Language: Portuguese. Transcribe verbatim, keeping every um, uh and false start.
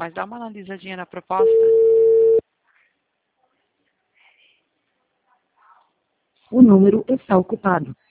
mas dá uma analisadinha na proposta. O número está ocupado.